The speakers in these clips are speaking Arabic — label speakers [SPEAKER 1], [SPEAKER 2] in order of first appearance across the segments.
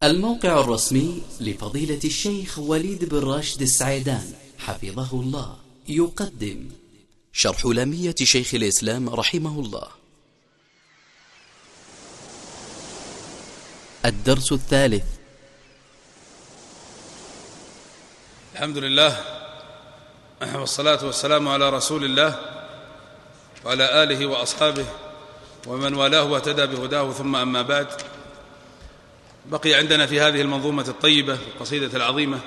[SPEAKER 1] الموقع الرسمي لفضيلة الشيخ وليد بن راشد السعيدان حفظه الله يقدم شرح لامية شيخ الإسلام رحمه الله. الدرس الثالث.
[SPEAKER 2] الحمد لله والصلاة والسلام على رسول الله وعلى آله وأصحابه ومن والاه واهتدى بهداه، ثم أما بعد. بقي عندنا في هذه المنظومة الطيبة القصيدة العظيمة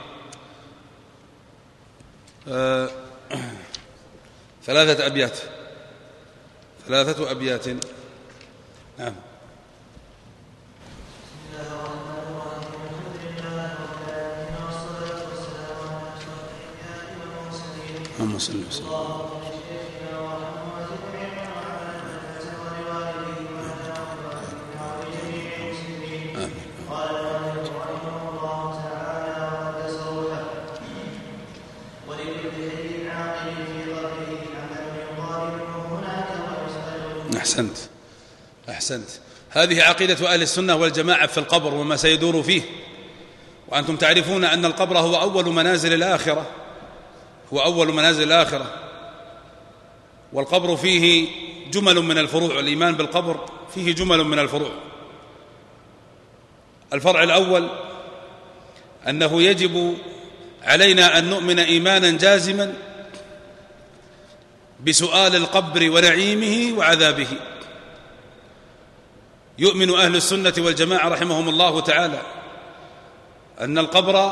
[SPEAKER 2] ثلاثة أبيات. نعم. اللهم صل وسلم. أحسنت. هذه عقيدة أهل السنة والجماعة في القبر وما سيدور فيه، وأنتم تعرفون أن القبر هو أول منازل الآخرة، والقبر فيه جمل من الفروع، والإيمان بالقبر فيه جمل من الفروع. الفرع الأول أنه يجب علينا أن نؤمن إيمانا جازما بسؤال القبر ونعيمه وعذابه. يؤمن أهل السنة والجماعة رحمهم الله تعالى أن القبر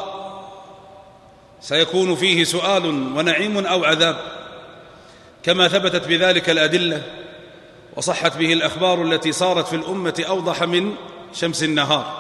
[SPEAKER 2] سيكون فيه سؤال ونعيم أو عذاب، كما ثبتت بذلك الأدلة وصحت به الأخبار التي صارت في الأمة أوضح من شمس النهار.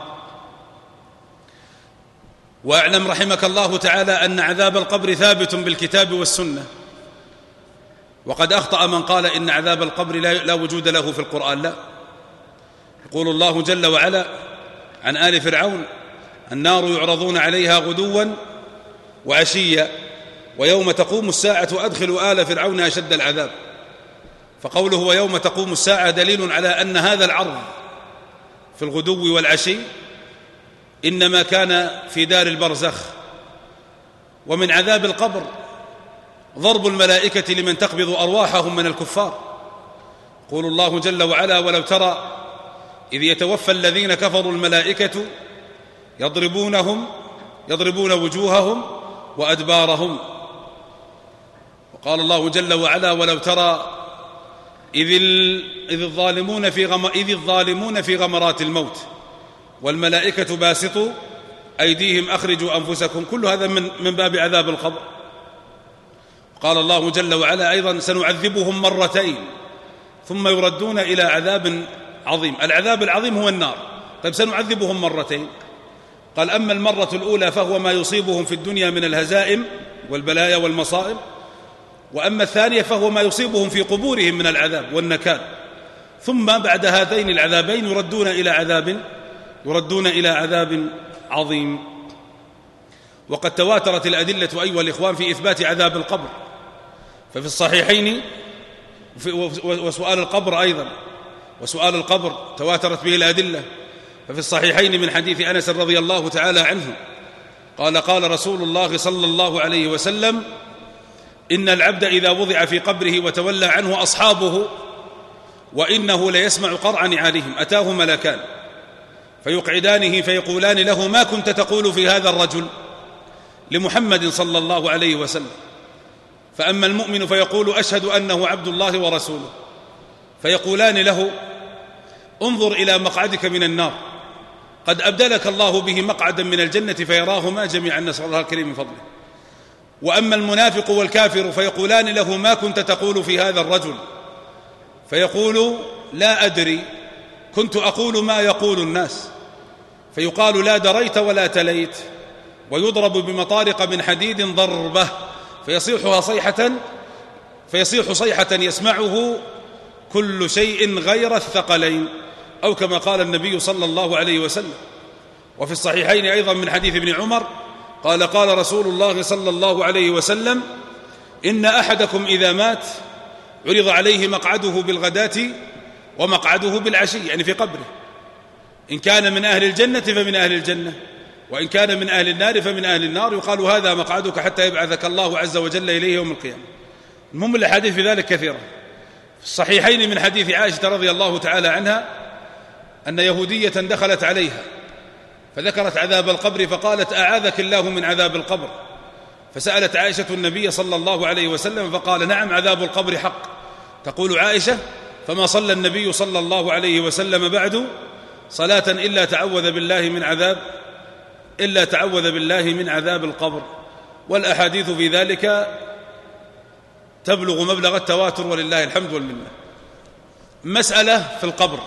[SPEAKER 2] واعلم رحمك الله تعالى أن عذاب القبر ثابت بالكتاب والسنة، وقد أخطأ من قال إن عذاب القبر لا وجود له في القرآن. لا، يقول الله جل وعلا عن آل فرعون: النار يعرضون عليها غدوا وعشيا ويوم تقوم الساعة أدخلوا آل فرعون أشد العذاب. فقوله ويوم تقوم الساعة دليل على أن هذا العرض في الغدو والعشي إنما كان في دار البرزخ. ومن عذاب القبر ضرب الملائكة لمن تقبض أرواحهم من الكفار. يقول الله جل وعلا: ولو ترى إذ يتوفى الذين كفروا الملائكة يضربون وجوههم وأدبارهم. وقال الله جل وعلا: ولو ترى إذ الظالمون في غمرات الموت والملائكة باسطوا أيديهم أخرجوا أنفسكم. كل هذا من باب عذاب القبر. قال الله جل وعلا أيضا: سنعذبهم مرتين ثم يردون إلى عذاب عظيم. العذاب العظيم هو النار. طيب سنعذبهم مرتين. قال: أما المرة الأولى فهو ما يصيبهم في الدنيا من الهزائم والبلايا والمصائب، وأما الثانية فهو ما يصيبهم في قبورهم من العذاب والنكال. ثم بعد هذين العذابين يردون إلى عذاب عظيم. وقد تواترت الأدلة أيها الإخوان في إثبات عذاب القبر، ففي الصحيحين وسؤال القبر تواترت به الأدلة. ففي الصحيحين من حديث أنس رضي الله تعالى عنه قال رسول الله صلى الله عليه وسلم: إن العبد إذا وضع في قبره وتولى عنه أصحابه وإنه ليسمع قرع نعالهم أتاه ملكان فيقعدانه فيقولان له: ما كنت تقول في هذا الرجل؟ لمحمد صلى الله عليه وسلم. فأما المؤمن فيقول: أشهد أنه عبد الله ورسوله. فيقولان له: انظر إلى مقعدك من النار، قد أبدلك الله به مقعدا من الجنة، فيراهما جميعا، نسأل الله الكريم من فضله. وأما المنافق والكافر فيقولان له: ما كنت تقول في هذا الرجل؟ فيقول: لا أدري، كنت أقول ما يقول الناس. فيقال: لا دريت ولا تليت. ويضرب بمطارق من حديد ضربة فيصيح صيحة يسمعه كل شيء غير الثقلين، أو كما قال النبي صلى الله عليه وسلم. وفي الصحيحين أيضا من حديث ابن عمر قال رسول الله صلى الله عليه وسلم: إن أحدكم إذا مات عرض عليه مقعده بالغداة ومقعده بالعشي، يعني في قبره، إن كان من أهل الجنة فمن أهل الجنة، وإن كان من أهل النار فمن أهل النار، يقال هذا مقعدك حتى يبعثك الله عز وجل إليه يوم القيامة. المهم الأحاديث في ذلك كثيرة. في الصحيحين من حديث عائشة رضي الله تعالى عنها أن يهودية دخلت عليها فذكرت عذاب القبر فقالت أعاذك الله من عذاب القبر، فسألت عائشة النبي صلى الله عليه وسلم فقال نعم عذاب القبر حق. تقول عائشة فما صلى النبي صلى الله عليه وسلم بعد صلاة إلا تعوذ بالله من عذاب القبر. والأحاديث في ذلك تبلغ مبلغ التواتر ولله الحمد والمنة. مسألة في القبر،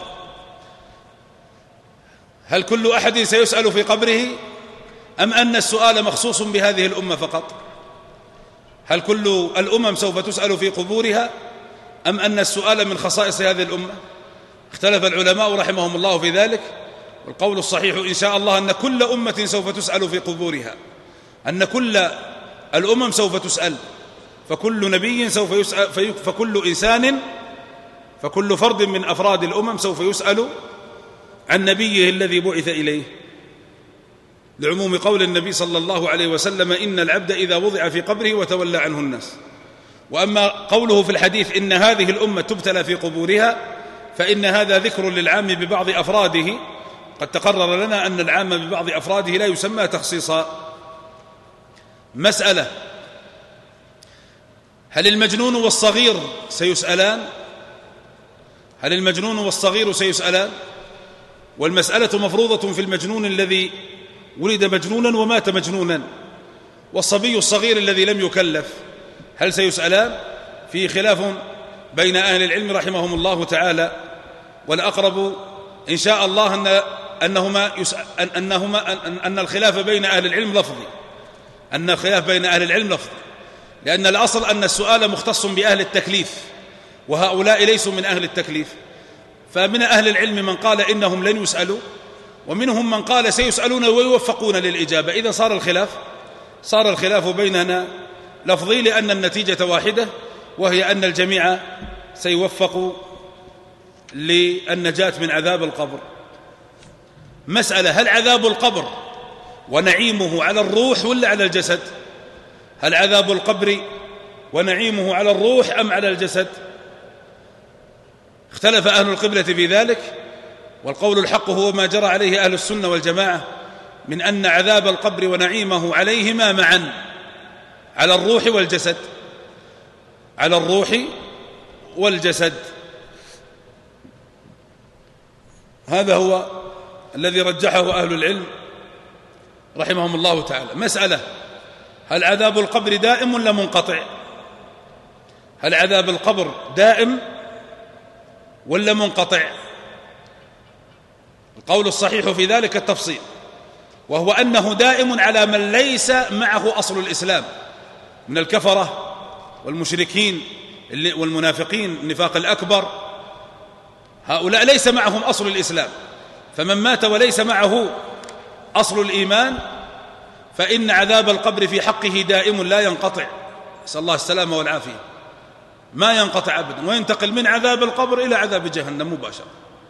[SPEAKER 2] هل كل أحد سيسأل في قبره أم أن السؤال مخصوص بهذه الأمة فقط؟ هل كل الأمم سوف تسأل في قبورها أم أن السؤال من خصائص هذه الأمة؟ اختلف العلماء رحمهم الله في ذلك، والقول الصحيح إن شاء الله أن كل أمة سوف تسأل في قبورها، أن كل الأمم سوف تسأل، فكل نبي سوف يسأل، فكل إنسان، فكل فرد من أفراد الأمم سوف يسأل عن نبيه الذي بعث إليه، لعموم قول النبي صلى الله عليه وسلم إن العبد إذا وضع في قبره وتولى عنه الناس. وأما قوله في الحديث إن هذه الأمة تبتلى في قبورها فإن هذا ذكر للعام ببعض أفراده، قد تقرر لنا أن العام ببعض أفراده لا يسمى تخصيصا. مسألة، هل المجنون والصغير سيسألان؟ هل المجنون والصغير سيسألان؟ والمسألة مفروضة في المجنون الذي ولد مجنونا ومات مجنونا، والصبي الصغير الذي لم يكلف، هل سيسألان؟ في خلاف بين أهل العلم رحمهم الله تعالى، والأقرب إن شاء الله أن الخلاف بين أهل العلم لفظي، أن الخلاف بين أهل العلم لفظي، لأن الأصل أن السؤال مختص بأهل التكليف، وهؤلاء ليسوا من أهل التكليف. فمن أهل العلم من قال إنهم لن يسألوا، ومنهم من قال سيسألون ويوفقون للإجابة. إذا صار الخلاف بيننا لفظي، لأن النتيجة واحدة، وهي أن الجميع سيوفق للنجاة من عذاب القبر. مسألة، هل عذاب القبر ونعيمه على الروح ولا على الجسد؟ هل عذاب القبر ونعيمه على الروح أم على الجسد؟ اختلف أهل القبلة في ذلك، والقول الحق هو ما جرى عليه أهل السنة والجماعة من أن عذاب القبر ونعيمه عليهما معا، على الروح والجسد، على الروح والجسد. هذا هو الذي رجحه أهل العلم رحمهم الله تعالى. مسألة، هل عذاب القبر دائم ولا منقطع؟ هل عذاب القبر دائم ولا منقطع؟ القول الصحيح في ذلك التفصيل، وهو أنه دائم على من ليس معه أصل الإسلام من الكفرة والمشركين والمنافقين النفاق الأكبر، هؤلاء ليس معهم أصل الإسلام، فمن مات وليس معه أصل الإيمان فإن عذاب القبر في حقه دائم لا ينقطع، نسأل الله السلامة والعافية، ما ينقطع أبدا، وينتقل من عذاب القبر إلى عذاب جهنم مباشرة.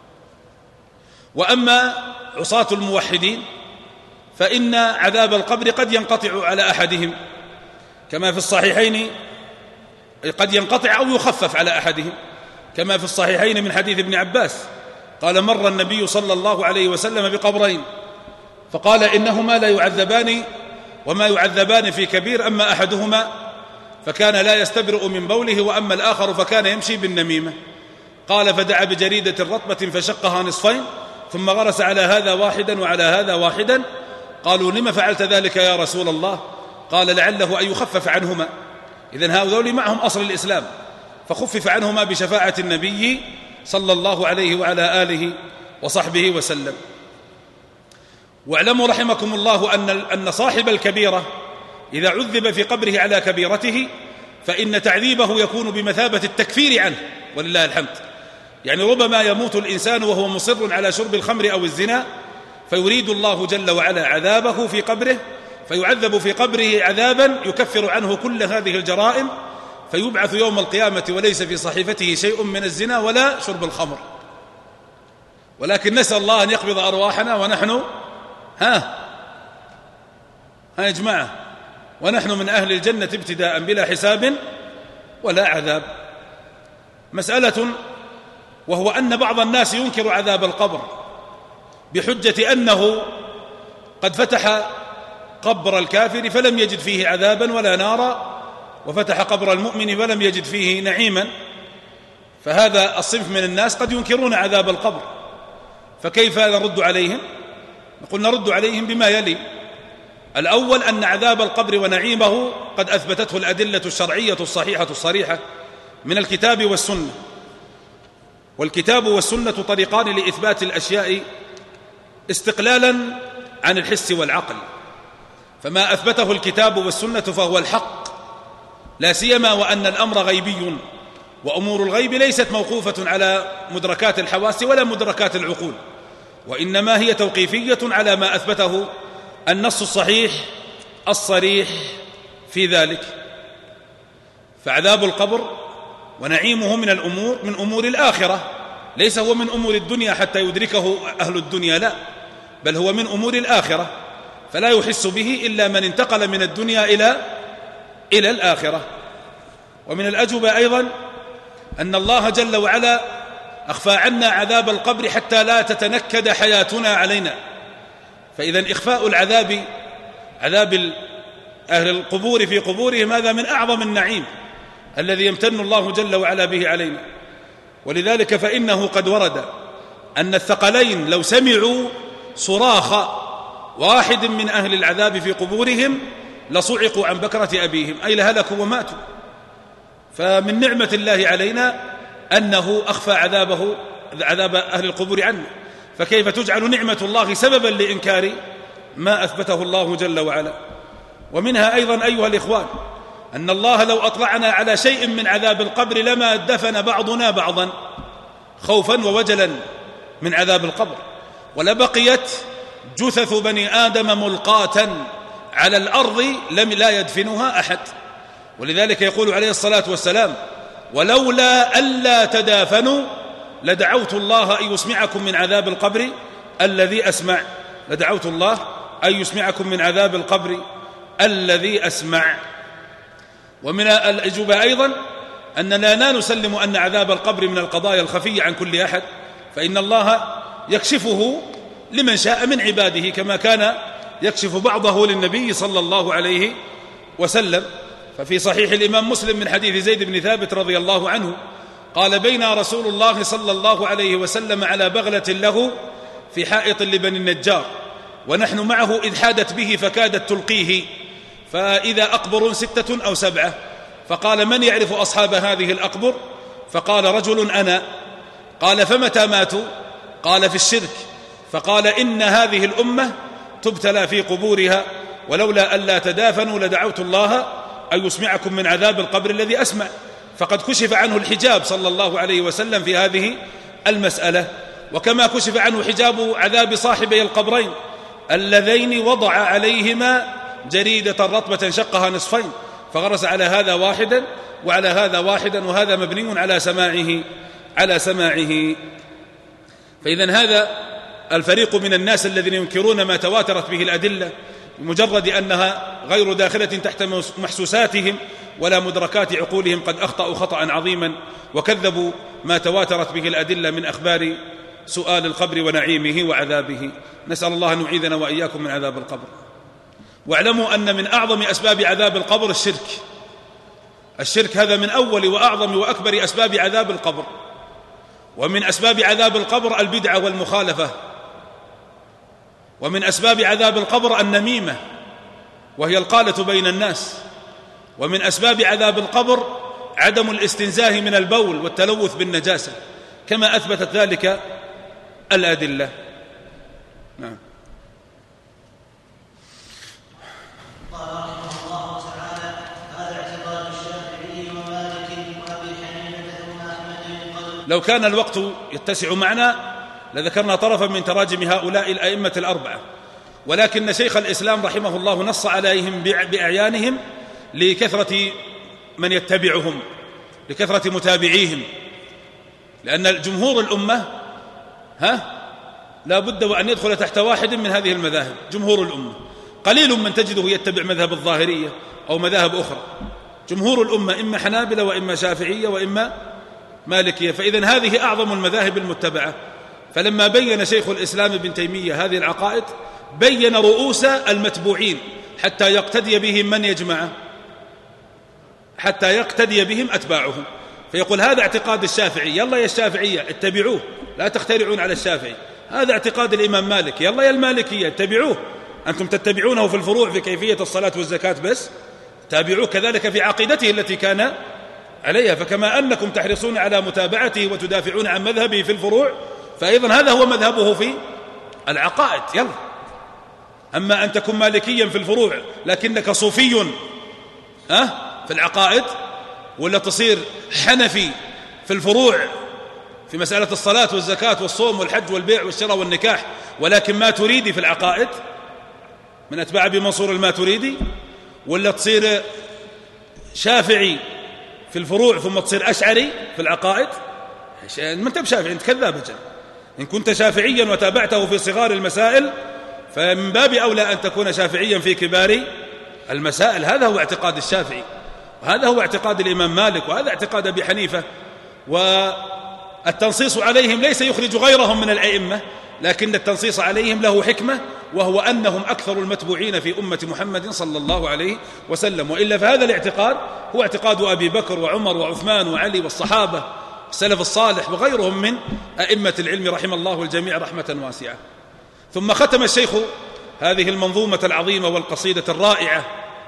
[SPEAKER 2] وأما عصاة الموحدين فإن عذاب القبر قد ينقطع على أحدهم، كما في الصحيحين، قد ينقطع أو يخفف على أحدهم، كما في الصحيحين من حديث ابن عباس قال مر النبي صلى الله عليه وسلم بقبرين فقال إنهما لا يعذبان وما يعذبان في كبير، أما أحدهما فكان لا يستبرئ من بوله، وأما الآخر فكان يمشي بالنميمة. قال فدعا بجريدة رطبة فشقها نصفين ثم غرس على هذا واحدا وعلى هذا واحدا. قالوا لما فعلت ذلك يا رسول الله؟ قال لعله أن يخفف عنهما. إذن هؤلاء معهم أصل الإسلام، فخفف عنهما بشفاعة النبي صلى الله عليه وعلى آله وصحبه وسلم. واعلموا رحمكم الله أن صاحب الكبيرة إذا عذب في قبره على كبيرته فإن تعذيبه يكون بمثابة التكفير عنه ولله الحمد. يعني ربما يموت الإنسان وهو مصر على شرب الخمر أو الزنا، فيريد الله جل وعلا عذابه في قبره، فيعذب في قبره عذابا يكفر عنه كل هذه الجرائم، فيبعث يوم القيامة وليس في صحيفته شيء من الزنا ولا شرب الخمر. ولكن نسأل الله أن يقبض أرواحنا ونحن يا جماعة ونحن من أهل الجنة ابتداء بلا حساب ولا عذاب. مسألة، وهو أن بعض الناس ينكر عذاب القبر بحجة أنه قد فتح قبر الكافر فلم يجد فيه عذابا ولا نارا، وفتح قبر المؤمن فلم يجد فيه نعيما. فهذا الصنف من الناس قد ينكرون عذاب القبر، فكيف نرد عليهم؟ نقول نرد عليهم بما يلي: الأول أن عذاب القبر ونعيمه قد أثبتته الأدلة الشرعية الصحيحة الصريحة من الكتاب والسنة، والكتاب والسنة طريقان لإثبات الأشياء استقلالا عن الحس والعقل، فما أثبته الكتاب والسنة فهو الحق، لا سيما وأن الأمر غيبي، وأمور الغيب ليست موقوفة على مدركات الحواس ولا مدركات العقول، وإنما هي توقيفية على ما أثبته النص الصحيح الصريح في ذلك. فعذاب القبر ونعيمه من أمور الآخرة، ليس هو من أمور الدنيا حتى يدركه أهل الدنيا، لا، بل هو من أمور الآخرة، فلا يحس به إلا من انتقل من الدنيا إلى الآخرة. ومن الأجوبة أيضا أن الله جل وعلا أخفى عنا عذاب القبر حتى لا تتنكد حياتنا علينا. فإذا إخفاء عذاب أهل القبور في قبورهم هذا من أعظم النعيم الذي يمتن الله جل وعلا به علينا. ولذلك فإنه قد ورد أن الثقلين لو سمعوا صراخ واحد من أهل العذاب في قبورهم لصعقوا عن بكرة أبيهم، أي لهلكوا وماتوا. فمن نعمة الله علينا أنه أخفى عذاب أهل القبور عنا، فكيف تجعل نعمة الله سببا لإنكار ما أثبته الله جل وعلا؟ ومنها أيضا أيها الإخوان أن الله لو أطلعنا على شيء من عذاب القبر لما دفن بعضنا بعضا خوفا ووجلا من عذاب القبر، ولبقيت جثث بني آدم ملقاة على الأرض لا يدفنها أحد. ولذلك يقول عليه الصلاة والسلام: ولولا ألا تدافنوا لدعوت الله أن يسمعكم من عذاب القبر الذي أسمع. لدعوت الله أن يسمعكم من عذاب القبر الذي أسمع. ومن الأجوبة أيضا أننا لا نسلم أن عذاب القبر من القضايا الخفية عن كل أحد، فإن الله يكشفه لمن شاء من عباده، كما كان يكشف بعضه للنبي صلى الله عليه وسلم. ففي صحيح الإمام مسلم من حديث زيد بن ثابت رضي الله عنه قال: بين رسول الله صلى الله عليه وسلم على بغلة له في حائط لبني النجار، ونحن معه إذ حادت به فكادت تلقيه، فإذا أقبر 6 أو 7، فقال: من يعرف أصحاب هذه الأقبر؟ فقال: رجل أنا. قال: فمتى ماتوا؟ قال: في الشرك. فقال: إن هذه الأمة تبتلى في قبورها، ولولا ألا تدافنوا لدعوت الله أن يسمعكم من عذاب القبر الذي أسمع. فقد كشف عنه الحجاب صلى الله عليه وسلم في هذه المسألة، وكما كشف عنه حجاب عذاب صاحبي القبرين اللذين وضع عليهما جريدة رطبة شقها نصفين، فغرس على هذا واحدا وعلى هذا واحدا، وهذا مبني على سماعه. فإذن هذا الفريق من الناس الذين ينكرون ما تواترت به الأدلة بمجرد أنها غير داخلة تحت محسوساتهم ولا مدركات عقولهم قد أخطأوا خطأ عظيما، وكذبوا ما تواترت به الأدلة من أخبار سؤال القبر ونعيمه وعذابه. نسأل الله أن يعيذنا وإياكم من عذاب القبر. واعلموا أن من أعظم أسباب عذاب القبر الشرك هذا من أول وأعظم وأكبر أسباب عذاب القبر. ومن أسباب عذاب القبر البدعة والمخالفة. ومن أسباب عذاب القبر النميمة وهي القالة بين الناس. ومن أسباب عذاب القبر عدم الاستنزاه من البول والتلوث بالنجاسة، كما أثبتت ذلك الأدلة. نعم.
[SPEAKER 3] قال رحمه الله تعالى: هذا اعتقاد الشافعي ومالك وأبي حنيفة ثم أحمد من قبل.
[SPEAKER 2] لو كان الوقت يتسع معنا لذكرنا طرفا من تراجم هؤلاء الأئمة الأربعة، ولكن شيخ الإسلام رحمه الله نص عليهم بأعيانهم لكثرة من يتبعهم، لكثرة متابعيهم، لأن جمهور الأمة لا بد وأن يدخل تحت واحد من هذه المذاهب جمهور الأمة. قليل من تجده يتبع مذهب الظاهرية أو مذاهب أخرى. جمهور الأمة إما حنابلة وإما شافعية وإما مالكية. فإذن هذه أعظم المذاهب المتبعة. فلما بين شيخ الإسلام ابن تيمية هذه العقائد بين رؤوس المتبوعين حتى يقتدي بهم من يجمعه، حتى يقتدي بهم أتباعهم. فيقول هذا اعتقاد الشافعي، يلا يا الشافعية اتبعوه، لا تخترعون على الشافعي. هذا اعتقاد الإمام مالك، يلا يا المالكية اتبعوه، أنتم تتبعونه في الفروع في كيفية الصلاة والزكاة بس، تابعوه كذلك في عقيدته التي كان عليها. فكما أنكم تحرصون على متابعته وتدافعون عن مذهبه في الفروع، فأيضا هذا هو مذهبه في العقائد. يلا، أما أن تكون مالكيا في الفروع لكنك صوفي في العقائد، ولا تصير حنفي في الفروع في مسألة الصلاة والزكاة والصوم والحج والبيع والشراء والنكاح، ولكن ما تريدي في العقائد من أتباع أبي منصور الماتريدي، ولا تصير شافعي في الفروع ثم تصير أشعري في العقائد. ما أنت بشافعي، أنت كذاب أجل. إن كنت شافعيا وتابعته في صغار المسائل فمن باب أولى أن تكون شافعيا في كبار المسائل. هذا هو اعتقاد الشافعي، وهذا هو اعتقاد الإمام مالك، وهذا اعتقاد أبي حنيفة. والتنصيص عليهم ليس يخرج غيرهم من الأئمة، لكن التنصيص عليهم له حكمة، وهو أنهم أكثر المتبوعين في أمة محمد صلى الله عليه وسلم. وإلا فهذا الاعتقاد هو اعتقاد أبي بكر وعمر وعثمان وعلي والصحابة السلف الصالح وغيرهم من أئمة العلم رحم الله الجميع رحمة واسعة. ثم ختم الشيخ هذه المنظومة العظيمة والقصيدة الرائعة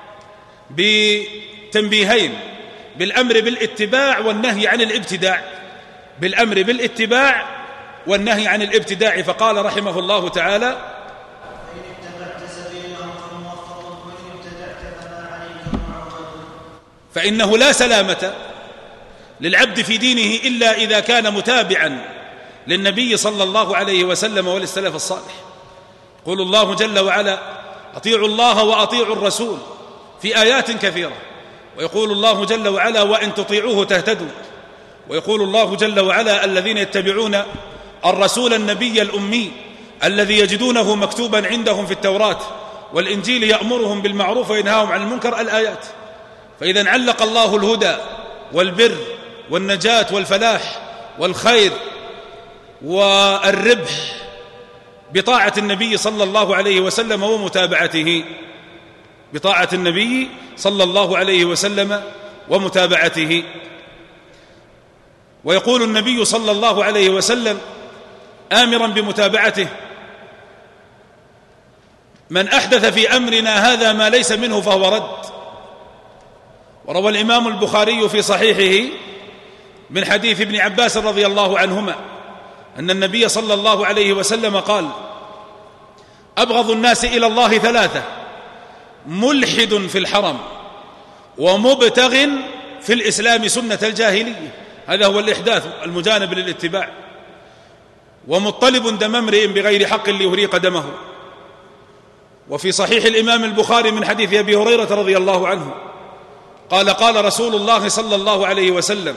[SPEAKER 2] بتنبيهين: بالأمر بالاتباع والنهي عن الابتداع، بالأمر بالاتباع والنهي عن الابتداع. فقال رحمه الله تعالى:
[SPEAKER 3] فإن اتبعت سبيلهم فموفق وإن ابتدعت فما عليك معود.
[SPEAKER 2] فإنه لا سلامة للعبد في دينه إلا إذا كان متابعا للنبي صلى الله عليه وسلم وللسلف الصالح. يقول الله جل وعلا: أطيعوا الله وأطيعوا الرسول في آيات كثيرة. ويقول الله جل وعلا: وإن تطيعوه تهتدوا. ويقول الله جل وعلا: الذين يتبعون الرسول النبي الأمي الذي يجدونه مكتوبا عندهم في التوراة والإنجيل يأمرهم بالمعروف وينهاهم عن المنكر. الآيات. فإذا علق الله الهدى والبر والنجاة والفلاح والخير والربح بطاعة النبي صلى الله عليه وسلم ومتابعته، بطاعة النبي صلى الله عليه وسلم ومتابعته. ويقول النبي صلى الله عليه وسلم آمرا بمتابعته: من أحدث في أمرنا هذا ما ليس منه فهو رد. وروى الإمام البخاري في صحيحه من حديث ابن عباس رضي الله عنهما أن النبي صلى الله عليه وسلم قال: أبغض الناس إلى الله ثلاثة: ملحد في الحرم، ومبتغ في الإسلام سنة الجاهلية، هذا هو الإحداث المجانب للاتباع، ومطلب دم امرئ بغير حق ليهريق دمه. وفي صحيح الإمام البخاري من حديث أبي هريرة رضي الله عنه قال: قال رسول الله صلى الله عليه وسلم: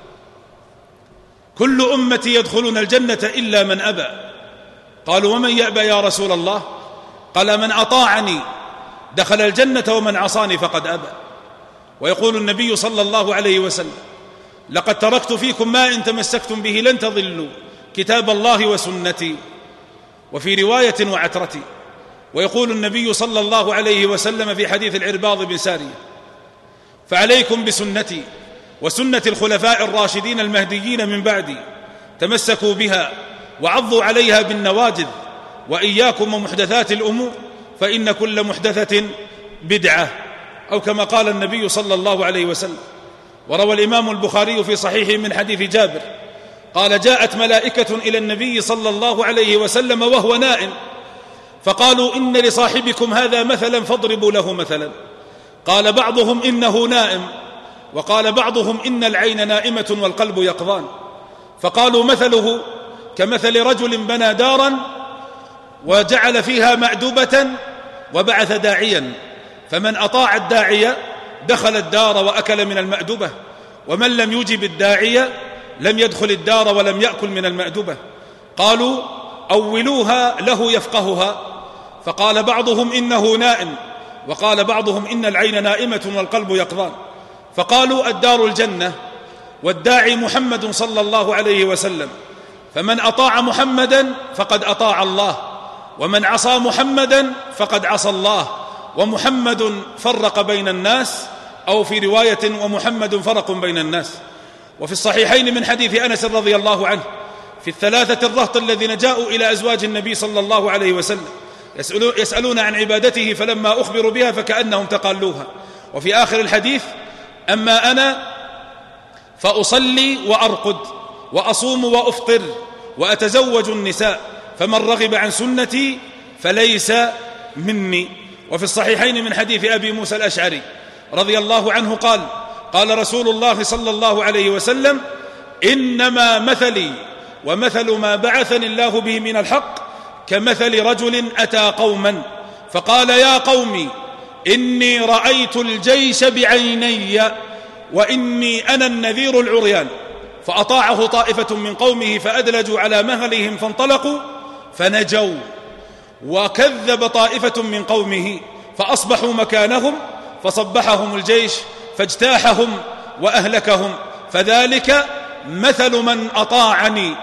[SPEAKER 2] كل أمتي يدخلون الجنة إلا من أبى. قالوا: ومن يأبى يا رسول الله؟ قال: من أطاعني دخل الجنة ومن عصاني فقد أبى. ويقول النبي صلى الله عليه وسلم: لقد تركت فيكم ما إن تمسكتم به لن تضلوا، كتاب الله وسنتي. وفي رواية: وعترتي. ويقول النبي صلى الله عليه وسلم في حديث العرباض بن سارية: فعليكم بسنتي وسنة الخلفاء الراشدين المهديين من بعدي، تمسكوا بها وعضوا عليها بالنواجذ، وإياكم ومحدثات الأمور فإن كل محدثة بدعة، أو كما قال النبي صلى الله عليه وسلم. وروى الإمام البخاري في صحيحه من حديث جابر قال: جاءت ملائكة إلى النبي صلى الله عليه وسلم وهو نائم، فقالوا: إن لصاحبكم هذا مثلا فاضربوا له مثلا. قال بعضهم: إنه نائم. وقال بعضهم: إن العين نائمة والقلب يقظان. فقالوا: مثله كمثل رجل بنى دارا وجعل فيها مأدبة وبعث داعيا، فمن أطاع الداعية دخل الدار وأكل من المأدبة، ومن لم يجب الداعية لم يدخل الدار ولم يأكل من المأدبة. قالوا: أولوها له يفقهها. فقال بعضهم إنه نائم، وقال بعضهم إن العين نائمة والقلب يقظان. فقالوا الدار الجنة والداعي محمد صلى الله عليه وسلم، فمن أطاع محمدا فقد أطاع الله، ومن عصى محمدا فقد عصى الله، ومحمد فرق بين الناس، أو في رواية ومحمد فرق بين الناس. وفي الصحيحين من حديث أنس رضي الله عنه في الثلاثة الرهط الذين جاءوا إلى أزواج النبي صلى الله عليه وسلم يسألون عن عبادته، فلما أخبروا بها فكأنهم تقالوها. وفي آخر الحديث: أما أنا فأصلي وأرقد وأصوم وأفطر وأتزوج النساء، فمن رغب عن سنتي فليس مني. وفي الصحيحين من حديث أبي موسى الأشعري رضي الله عنه قال: قال رسول الله صلى الله عليه وسلم: إنما مثلي ومثل ما بعثني الله به من الحق كمثل رجل أتى قوما فقال: يا قوم إني رأيت الجيش بعيني وإني أنا النذير العريان. فأطاعه طائفة من قومه فأدلجوا على مهلهم فانطلقوا فنجوا، وكذب طائفة من قومه فأصبحوا مكانهم فصبحهم الجيش فاجتاحهم وأهلكهم. فذلك مثل من أطاعني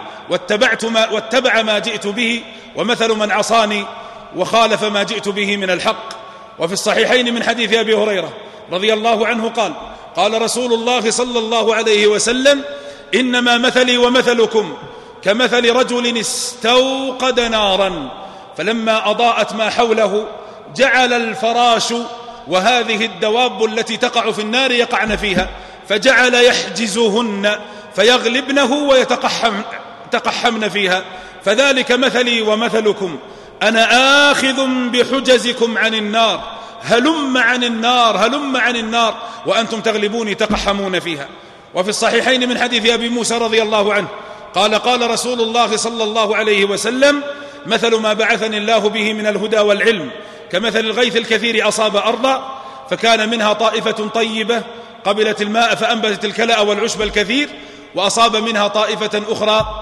[SPEAKER 2] واتبع ما جئت به، ومثل من عصاني وخالف ما جئت به من الحق. وفي الصحيحين من حديث أبي هريرة رضي الله عنه قال: قال رسول الله صلى الله عليه وسلم: إنما مثلي ومثلكم كمثل رجل استوقد نارا فلما أضاءت ما حوله جعل الفراش وهذه الدواب التي تقع في النار يقعن فيها، فجعل يحجزهن فيغلبنه ويتقحمن فيها. فذلك مثلي ومثلكم، أنا آخذ بحجزكم عن النار، هلم عن النار هلم عن النار، وأنتم تغلبوني تقحمون فيها. وفي الصحيحين من حديث أبي موسى رضي الله عنه قال: قال رسول الله صلى الله عليه وسلم: مثل ما بعثني الله به من الهدى والعلم كمثل الغيث الكثير أصاب أرضا فكان منها طائفة طيبة قبلت الماء فأنبتت الكلأ والعشب الكثير، وأصاب منها طائفة أخرى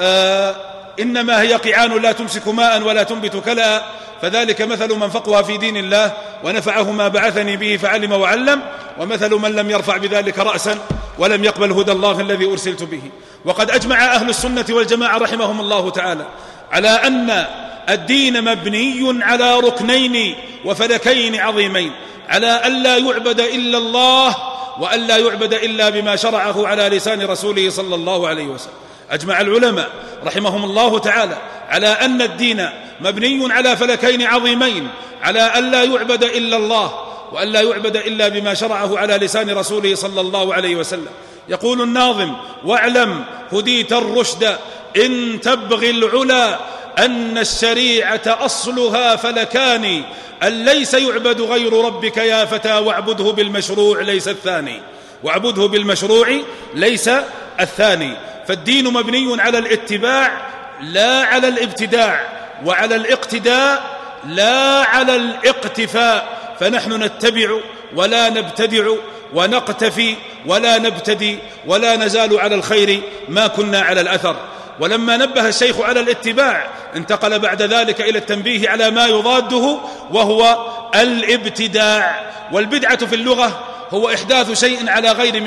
[SPEAKER 2] إنما هي قيعان لا تمسك ماء ولا تنبت كلأ، فذلك مثل من فقه في دين الله ونفعه ما بعثني به فعلم وعلم، ومثل من لم يرفع بذلك رأسا ولم يقبل هدى الله الذي أرسلت به. وقد أجمع أهل السنة والجماعة رحمهم الله تعالى على أن الدين مبني على ركنين وفلكين عظيمين، على ألا يعبد إلا الله وألا يعبد إلا بما شرعه على لسان رسوله صلى الله عليه وسلم. أجمع العلماء رحمهم الله تعالى على أن الدين مبني على فلكين عظيمين، على ألا يعبد إلا الله وألا يعبد إلا بما شرعه على لسان رسوله صلى الله عليه وسلم. يقول الناظم: واعلم هديت الرشد إن تبغي العلا أن الشريعة أصلها فلكان، أن ليس يعبد غير ربك يا فتى واعبده بالمشروع ليس الثاني، واعبده بالمشروع ليس الثاني. فالدين مبني على الاتباع لا على الابتداع، وعلى الاقتداء لا على الاقتفاء، فنحن نتبع ولا نبتدع ونقتفي ولا نبتدي ولا نزال على الخير ما كنا على الأثر. ولما نبه الشيخ على الاتباع انتقل بعد ذلك إلى التنبيه على ما يضاده وهو الابتداع. والبدعة في اللغة هو إحداث شيء على غير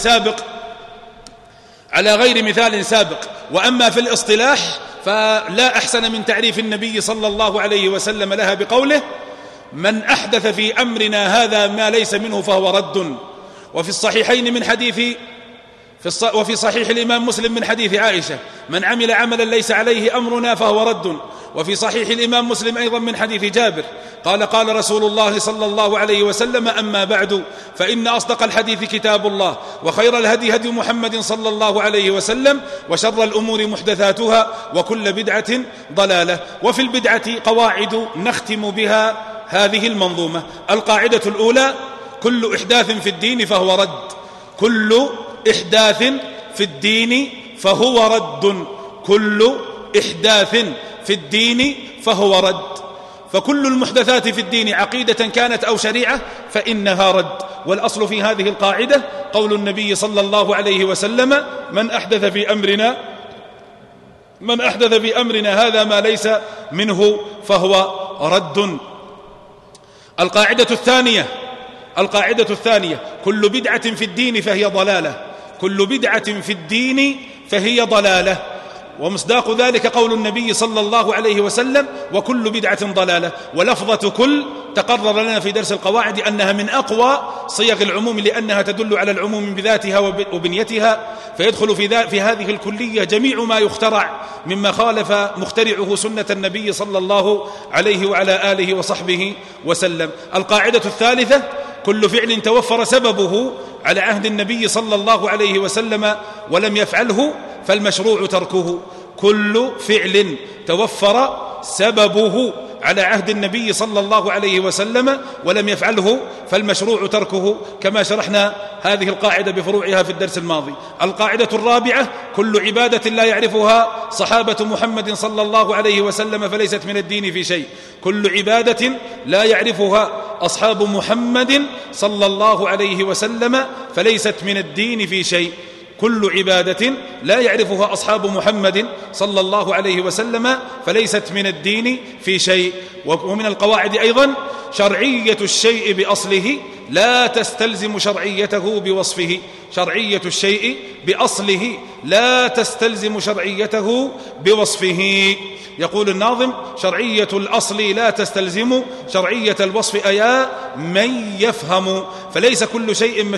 [SPEAKER 2] مثال سابق. وأما في الاصطلاح فلا أحسن من تعريف النبي صلى الله عليه وسلم لها بقوله: من أحدث في أمرنا هذا ما ليس منه فهو رد. وفي الصحيحين من حديث وفي صحيح الإمام مسلم من حديث عائشة: من عمل عملا ليس عليه أمرنا فهو رد. وفي صحيح الإمام مسلم أيضا من حديث جابر قال: قال رسول الله صلى الله عليه وسلم: أما بعد فإن أصدق الحديث كتاب الله، وخير الهدي هدي محمد صلى الله عليه وسلم، وشر الأمور محدثاتها، وكل بدعة ضلالة. وفي البدعة قواعد نختم بها هذه المنظومة. القاعدة الأولى: كل إحداث في الدين فهو رد. كل إحداث في الدين فهو رد. كل إحداث في الدين فهو رد. فكل المحدثات في الدين عقيدة كانت أو شريعة فإنها رد. والأصل في هذه القاعدة قول النبي صلى الله عليه وسلم: من أحدث في أمرنا من أحدث في أمرنا هذا ما ليس منه فهو رد. القاعدة الثانية كل بدعة في الدين فهي ضلالة، كل بدعة في الدين فهي ضلالة. ومصداق ذلك قول النبي صلى الله عليه وسلم: وكل بدعة ضلالة. ولفظة كل تقرر لنا في درس القواعد أنها من أقوى صيغ العموم، لأنها تدل على العموم بذاتها وبنيتها، فيدخل في هذه الكلية جميع ما يخترع مما خالف مخترعه سنة النبي صلى الله عليه وعلى آله وصحبه وسلم. القاعدة الثالثة: كل فعل توفر سببه على عهد النبي صلى الله عليه وسلم ولم يفعله فالمشروع تركه. كل فعل توفر سببه على عهد النبي صلى الله عليه وسلم ولم يفعله فالمشروع تركه، كما شرحنا هذه القاعدة بفروعها في الدرس الماضي. القاعدة الرابعة: كل عبادة لا يعرفها صحابة محمد صلى الله عليه وسلم فليست من الدين في شيء. كل عبادة لا يعرفها أصحاب محمد صلى الله عليه وسلم فليست من الدين في شيء. كل عبادة لا يعرفها أصحاب محمد صلى الله عليه وسلم فليست من الدين في شيء. ومن القواعد أيضا: شرعية الشيء بأصله لا تستلزم شرعيته بوصفه. شرعية الشيء بأصله لا تستلزم شرعيته بوصفه. يقول الناظم: شرعية الأصل لا تستلزم شرعية الوصف أيا من يفهم. فليس كل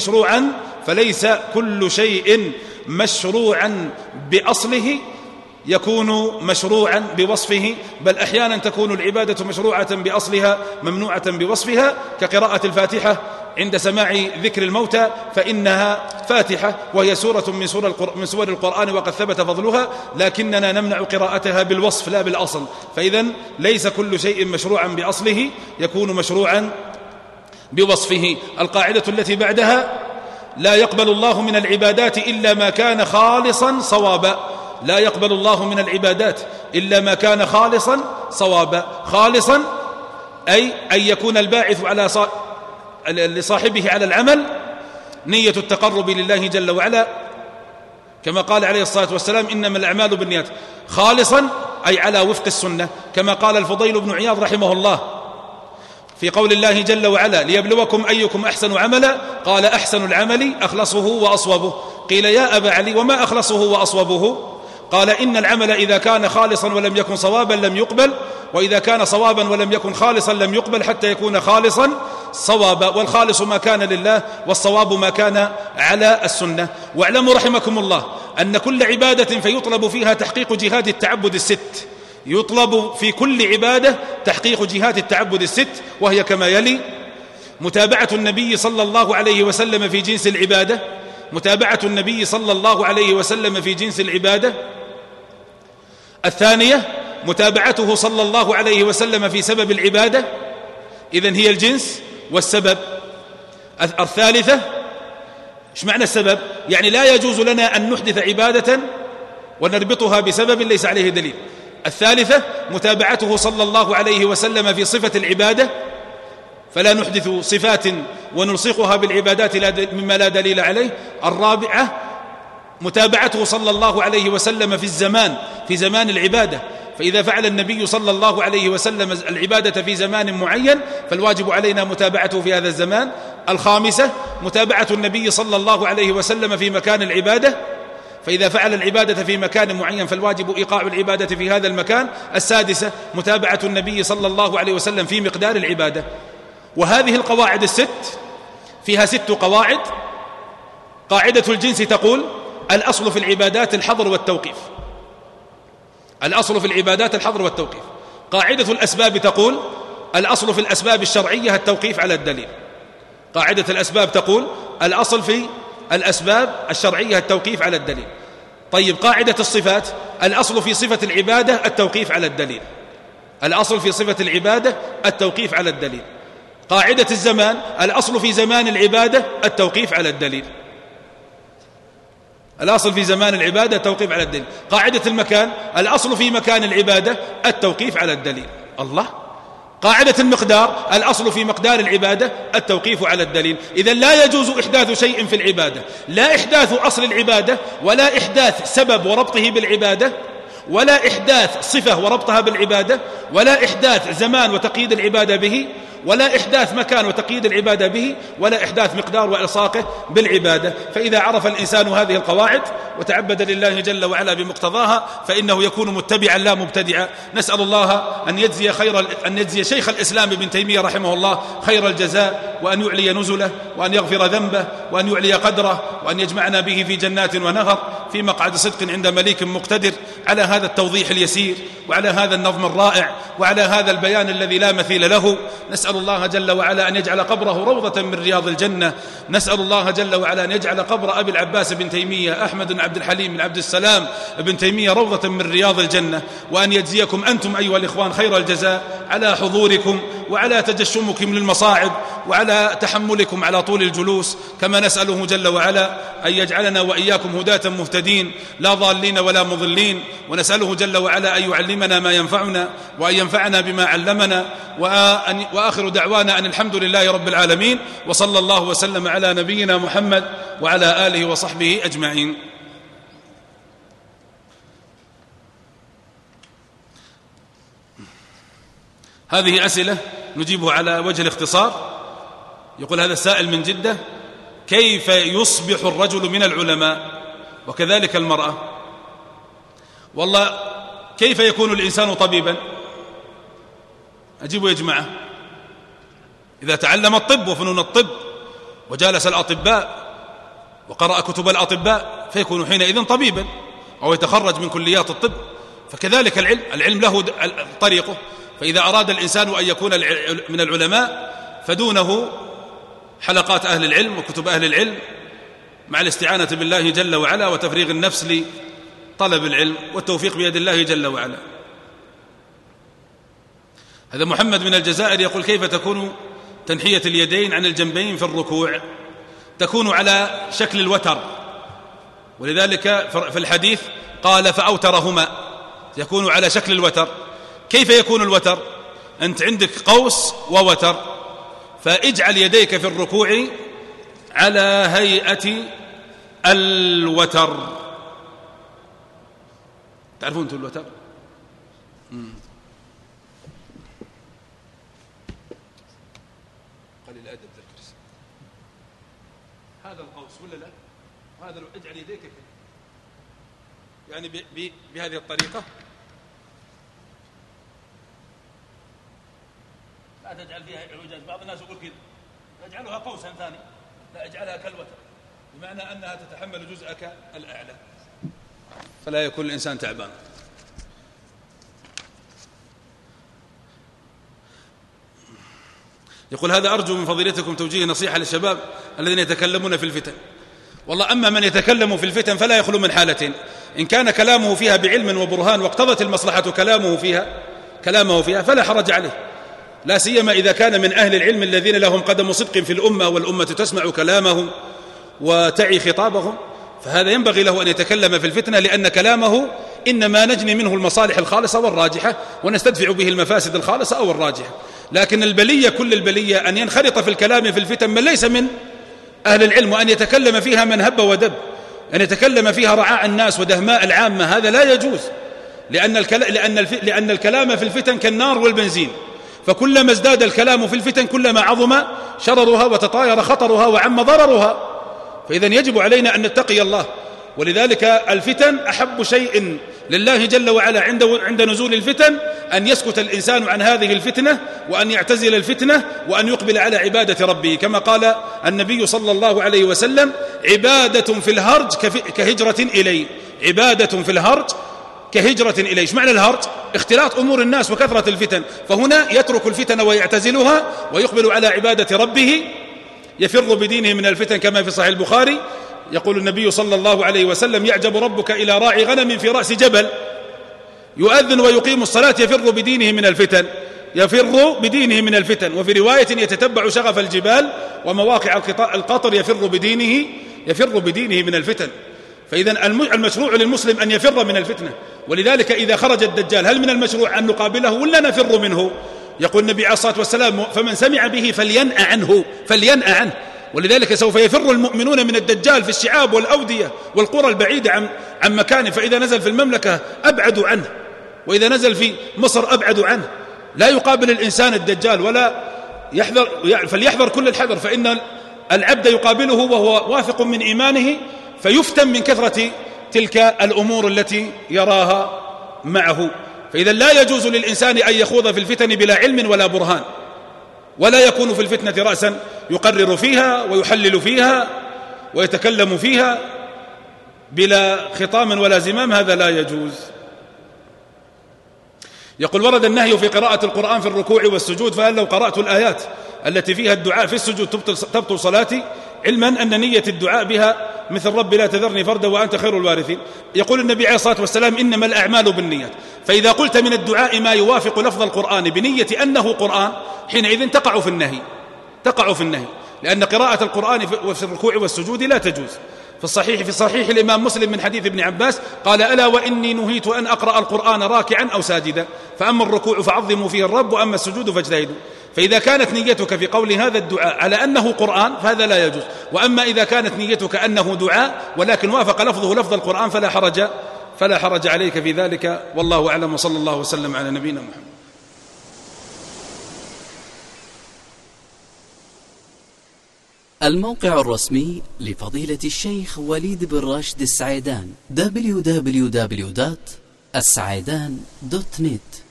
[SPEAKER 2] شيء مشروعا بأصله يكون مشروعا بوصفه، بل أحيانا تكون العبادة مشروعة بأصلها ممنوعة بوصفها، كقراءة الفاتحة عند سماع ذكر الموتى، فإنها فاتحة وهي سورة من سور القرآن وقد ثبت فضلها، لكننا نمنع قراءتها بالوصف لا بالأصل. فإذن ليس كل شيء مشروعا بأصله يكون مشروعا بوصفه. القاعدة التي بعدها: لا يقبل الله من العبادات إلا ما كان خالصا صوابا. لا يقبل الله من العبادات إلا ما كان خالصا صوابا. خالصا أي أن يكون الباعث لصاحبه على العمل نية التقرب لله جل وعلا، كما قال عليه الصلاة والسلام: إنما الأعمال بالنيات. خالصا أي على وفق السنة، كما قال الفضيل بن عياض رحمه الله في قول الله جل وعلا: ليبلوكم أيكم أحسن عملا، قال: أحسن العمل أخلصه وأصوبه. قيل: يا أبا علي وما أخلصه وأصوبه؟ قال: إن العمل إذا كان خالصا ولم يكن صوابا لم يقبل، وإذا كان صوابا ولم يكن خالصا لم يقبل حتى يكون خالصا صوابا. والخالص ما كان لله والصواب ما كان على السنة. واعلموا رحمكم الله أن كل عبادة فيطلب فيها تحقيق جهات التعبد الست. يطلب في كل عبادة تحقيق جهات التعبد الست، وهي كما يلي: متابعة النبي صلى الله عليه وسلم في جنس العبادة. متابعة النبي صلى الله عليه وسلم في جنس العبادة. الثانية: متابعته صلى الله عليه وسلم في سبب العبادة، إذن هي الجنس والسبب. الثالثة: إيش معنى السبب؟ يعني لا يجوز لنا أن نحدث عبادة ونربطها بسبب ليس عليه دليل. الثالثة: متابعته صلى الله عليه وسلم في صفة العبادة، فلا نحدث صفات ونلصقها بالعبادات مما لا دليل عليه. الرابعة: متابعته صلى الله عليه وسلم في زمان العبادة، فإذا فعل النبي صلى الله عليه وسلم العبادة في زمان معين فالواجب علينا متابعته في هذا الزمان. الخامسة: متابعة النبي صلى الله عليه وسلم في مكان العبادة، فإذا فعل العبادة في مكان معين فالواجب إيقاع العبادة في هذا المكان. السادسة: متابعة النبي صلى الله عليه وسلم في مقدار العبادة. وهذه القواعد الست فيها 6 قواعد. قاعدة الجنس تقول: الأصل في العبادات الحظر والتوقيف. الأصل في العبادات الحظر والتوقيف. قاعدة الأسباب تقول: الأصل في الأسباب الشرعية التوقيف على الدليل. قاعدة الأسباب تقول: الأصل في الأسباب الشرعية التوقيف على الدليل. طيب، قاعدة الصفات: الأصل في صفة العبادة التوقيف على الدليل. الأصل في صفة العبادة التوقيف على الدليل. قاعدة الزمان: الأصل في زمان العبادة التوقيف على الدليل. الأصل في زمان العبادة التوقيف على الدليل. قاعدة المكان: الأصل في مكان العبادة التوقيف على الدليل. الله. قاعدة المقدار: الأصل في مقدار العبادة التوقيف على الدليل. إذن لا يجوز إحداث شيء في العبادة، لا إحداث أصل العبادة ولا إحداث سبب وربطه بالعبادة، ولا إحداث صفة وربطها بالعبادة، ولا إحداث زمان وتقييد العبادة به، ولا إحداث مكان وتقييد العبادة به، ولا إحداث مقدار وإلصاقه بالعبادة. فإذا عرف الإنسان هذه القواعد وتعبد لله جل وعلا بمقتضاها فإنه يكون متبعا لا مبتدعا. نسأل الله أن يجزي شيخ الإسلام ابن تيمية رحمه الله خير الجزاء، وأن يعلي نزله، وأن يغفر ذنبه، وأن يعلي قدره، وأن يجمعنا به في جنات ونهر في مقعد صدق عند مليك مقتدر، على هذا التوضيح اليسير، وعلى هذا النظم الرائع، وعلى هذا البيان الذي لا مثيل له. نسأل الله جل وعلا أن يجعل قبره روضة من رياض الجنة. نسأل الله جل وعلا أن يجعل قبر أبي العباس بن تيمية أحمد بن عبد الحليم بن عبد السلام بن تيمية روضة من رياض الجنة، وأن يجزيكم أنتم أيها الإخوان خير الجزاء على حضوركم وعلى تجشمكم للمصاعب وعلى تحملكم على طول الجلوس، كما نسأله جل وعلا أن يجعلنا وإياكم هداة مهتدين لا ضالين ولا مضلين، ونسأله جل وعلا أن يعلمنا ما ينفعنا وأن ينفعنا بما علمنا، وآخر دعوانا أن الحمد لله رب العالمين، وصلى الله وسلم على نبينا محمد وعلى آله وصحبه أجمعين. هذه أسئلة نجيبها على وجه الاختصار. يقول هذا السائل من جدة: كيف يصبح الرجل من العلماء وكذلك المرأة؟ والله كيف يكون الإنسان طبيبا؟ أجيبوا يا جماعة: إذا تعلم الطب وفنون الطب وجالس الأطباء وقرأ كتب الأطباء فيكون حينئذ طبيبا، أو يتخرج من كليات الطب. فكذلك العلم له طريقه. فإذا أراد الإنسان أن يكون من العلماء فدونه حلقات أهل العلم وكتب أهل العلم مع الاستعانة بالله جل وعلا وتفريغ النفس لطلب العلم، والتوفيق بيد الله جل وعلا. هذا محمد من الجزائر يقول: كيف تكون تنحية اليدين عن الجنبين في الركوع؟ تكون على شكل الوتر، ولذلك في الحديث قال: فأوترهما، يكون على شكل الوتر. كيف يكون الوتر؟ أنت عندك قوس ووتر، فاجعل يديك في الركوع على هيئة الوتر. تعرفون أنتم الوتر؟ قليل الأدب ذا الكرسي. هذا القوس ولا لا؟ هذا اجعل يديك يعني بهذه الطريقة. لا تجعل فيها اعوجاج. بعض الناس يقول كذا: اجعلها قوسا ثاني. لا، اجعلها كالوتر، بمعنى أنها تتحمل جزءك الأعلى فلا يكون الإنسان تعبان. يقول هذا: أرجو من فضيلتكم توجيه نصيحة للشباب الذين يتكلمون في الفتن. والله أما من يتكلم في الفتن فلا يخلو من حالتين: إن كان كلامه فيها بعلم وبرهان واقتضت المصلحة كلامه فيها فلا حرج عليه، لا سيما إذا كان من أهل العلم الذين لهم قدم صدق في الأمة والأمة تسمع كلامهم وتعي خطابهم، فهذا ينبغي له أن يتكلم في الفتنة، لأن كلامه إنما نجني منه المصالح الخالصة والراجحة ونستدفع به المفاسد الخالصة أو الراجحة. لكن البلية كل البلية أن ينخرط في الكلام في الفتن من ليس من أهل العلم، وأن يتكلم فيها من هب ودب، أن يتكلم فيها رعاء الناس ودهماء العامة، هذا لا يجوز، لأن الكلام في الفتن كالنار والبنزين، فكلما ازداد الكلام في الفتن كلما عظم شررها وتطاير خطرها وعم ضررها. فإذا يجب علينا أن نتقي الله، ولذلك الفتن أحب شيء لله جل وعلا عند نزول الفتن أن يسكت الإنسان عن هذه الفتنة، وأن يعتزل الفتنة، وأن يقبل على عبادة ربه، كما قال النبي صلى الله عليه وسلم: عبادة في الهرج كهجرة إلي. عبادة في الهرج كهجرة إليه. ايش معنى الهرج؟ اختلاط أمور الناس وكثرة الفتن، فهنا يترك الفتن ويعتزلها ويقبل على عبادة ربه، يفر بدينه من الفتن، كما في صحيح البخاري يقول النبي صلى الله عليه وسلم: يعجب ربك إلى راعي غنم في رأس جبل يؤذن ويقيم الصلاة يفر بدينه من الفتن، يفر بدينه من الفتن. وفي رواية: يتتبع شغف الجبال ومواقع القطر يفر بدينه من الفتن. فإذا المشروع للمسلم أن يفر من الفتنة، ولذلك إذا خرج الدجال هل من المشروع أن نقابله ولا نفر منه؟ يقول النبي عليه الصلاة والسلام: فمن سمع به فلينأ عنه. ولذلك سوف يفر المؤمنون من الدجال في الشعاب والأودية والقرى البعيدة عن مكانه، فإذا نزل في المملكة أبعدوا عنه، وإذا نزل في مصر أبعدوا عنه. لا يقابل الإنسان الدجال ولا يحذر، فليحذر كل الحذر، فإن العبد يقابله وهو واثق من إيمانه فيفتن من كثرة تلك الأمور التي يراها معه. فإذا لا يجوز للإنسان أن يخوض في الفتن بلا علم ولا برهان، ولا يكون في الفتنة رأسا يقرر فيها ويحلل فيها ويتكلم فيها بلا خطام ولا زمام، هذا لا يجوز. يقول: ورد النهي في قراءة القرآن في الركوع والسجود، فهل لو قرأت الآيات التي فيها الدعاء في السجود تبطل صلاتي، علما أن نية الدعاء بها مثل رب لا تذرني فردا وأنت خير الوارثين؟ يقول النبي عليه الصلاة والسلام: إنما الأعمال بالنيات، فإذا قلت من الدعاء ما يوافق لفظ القرآن بنية أنه قرآن حينئذ تقع في النهي، لأن قراءة القرآن في الركوع والسجود لا تجوز. في صحيح الإمام مسلم من حديث ابن عباس قال: ألا وإني نهيت أن أقرأ القرآن راكعا أو ساجدا، فأما الركوع فعظموا فيه الرب وأما السجود فاجتهدوا. فإذا كانت نيتك في قول هذا الدعاء على أنه قرآن فهذا لا يجوز، وأما إذا كانت نيتك أنه دعاء ولكن وافق لفظه لفظ القرآن فلا حرج عليك في ذلك، والله أعلم، وصلى الله وسلم على نبينا محمد.
[SPEAKER 1] الموقع الرسمي لفضيلة الشيخ وليد بن راشد السعيدان www.السعيدان.net